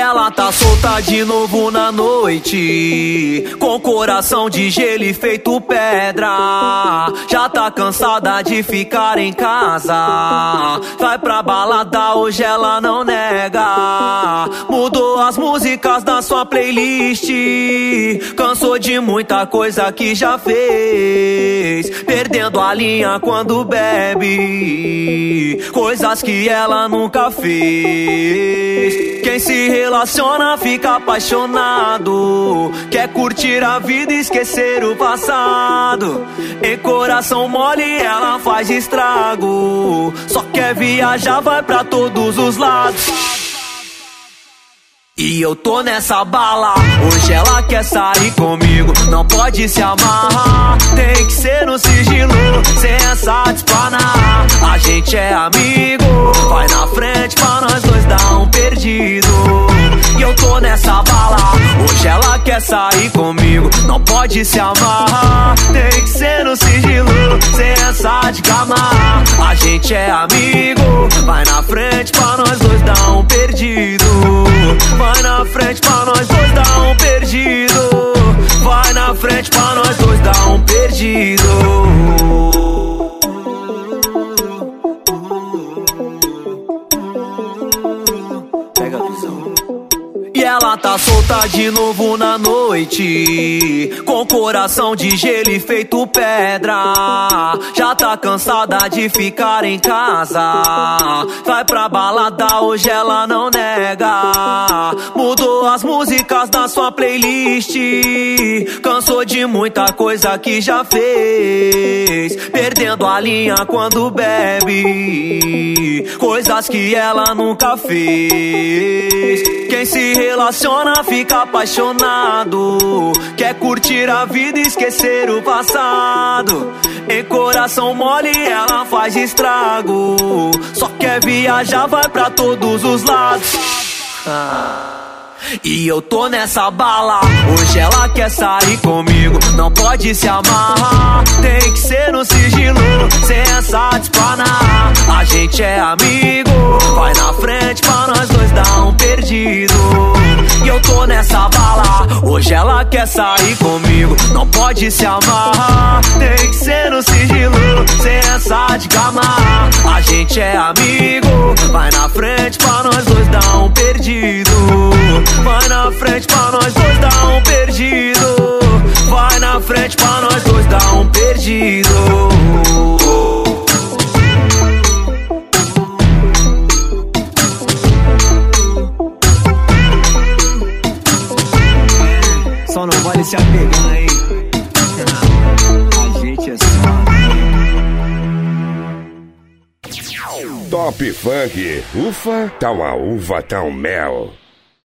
ela tá solta de novo na noite, com coração de gelo e feito pedra. Já tá cansada de ficar em casa, vai pra balada, hoje ela não nega. Mudou as músicas da sua playlist, cansou de muita coisa que já fez, perdendo a linha quando bebe, coisas que ela nunca fez. Quem se relaciona fica apaixonado, quer curtir a vida e esquecer o passado. Em coração mole ela faz estrago, só quer viajar, vai pra todos os lados. E eu tô nessa bala, hoje ela quer sair comigo, não pode se amarrar, tem que ser no sigilo, sem essa desplanar. A gente é amigo, vai na frente pra nós dois dar um perdido. E eu tô nessa bala, hoje ela quer sair comigo, não pode se amarrar, tem que ser no sigilo, sem essa de gamar. A gente é amigo, vai na frente pra nós dois dar um perdido. Vai na frente pra nós dois dar um perdido. Vai na frente pra nós dois dar um perdido. Pega a visão. E ela tá solta de novo na noite, com coração de gelo e feito pedra. Já tá cansada de ficar em casa, vai pra balada, hoje ela não nega. Mudou as músicas da sua playlist, cansou de muita coisa que já fez, perdendo a linha quando bebe, coisas que ela nunca fez. Quem se relaciona fica apaixonado, quer curtir a vida e esquecer o passado. Em coração mole ela faz estrago, só quer viajar, vai pra todos os lados. E eu tô nessa bala, hoje ela quer sair comigo, não pode se amarrar, tem que ser no sigilo, sem essa desplanar. A gente é amigo, vai na frente pra nós dois dar um perdido. E eu tô nessa bala, hoje ela quer sair comigo, não pode se amarrar, tem que ser no sigilo, sem essa de gamar. A gente é amigo, vai na frente pra nós dois dar um perdido. Vai na frente pra nós dois dar um perdido. Vai na frente pra nós dois dar um perdido. Só não vale se apegar, hein? A gente é só. Top Funk, ufa, tá uma uva, tá um mel.